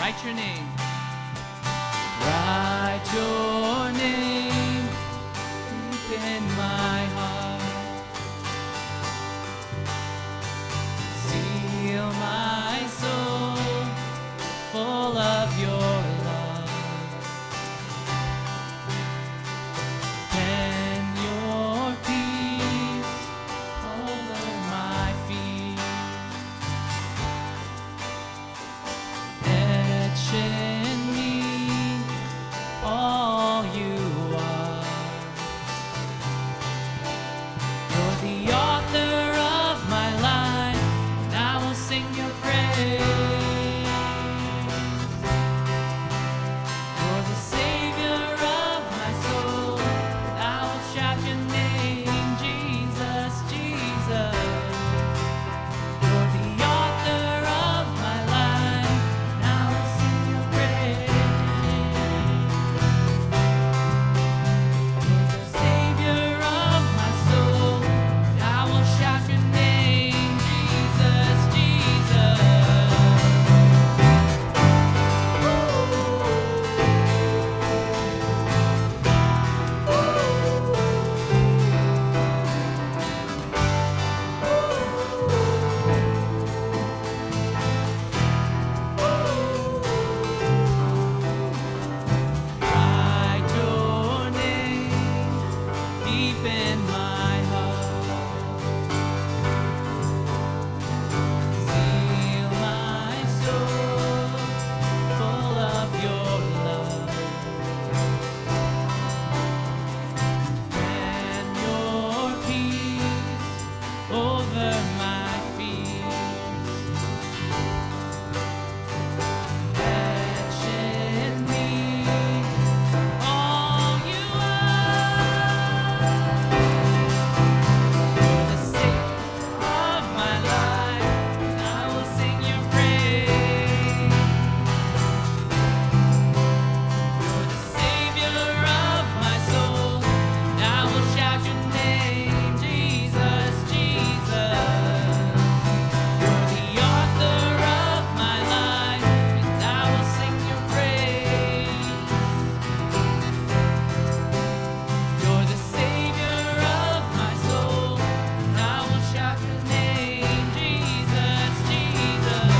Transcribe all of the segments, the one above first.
Write your name. Write your name deep in my heart. Seal my soul full of your love. Pen your peace over my feet. Etch in me all you are. You're the author of my life, and I will sing your praise. You're the Savior of my soul, and I will shout your name, Jesus, Jesus. You're the author of my life, and I will sing your praise. You're the Savior of my soul, and I will shout your name, Jesus, Jesus. Write your name deep in my heart. Seal my soul full of your love. And your peace over my fears. Etch in me all you are. You're the Savior of my life, and I will sing your praise. You're the Savior of my soul, and I will shout your name, Jesus, Jesus. You're the author of my life, and I will sing your praise. You're the Savior of my soul, and I will shout your name, Jesus, Jesus.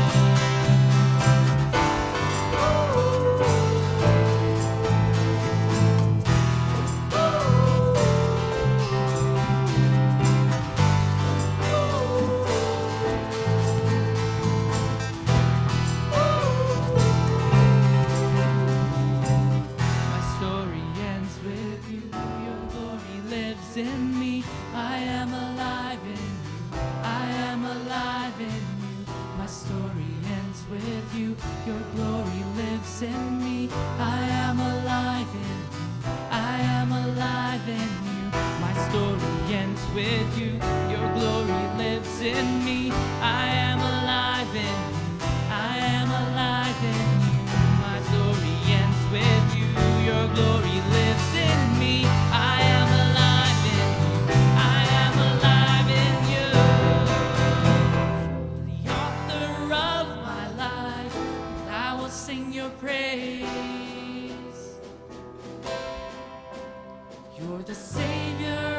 My story ends with you. Your glory lives in me. I am alive in you. I am alive in you. My story ends with you. Your glory lives in me. I am alive in you. I am alive in you. My story ends with you. Your glory lives in me. I am alive in you. I am alive in you. My story ends with you. Your glory lives in me. I am alive in you. I am alive in you. You're the author of my life, and I will sing your praise. You're the Savior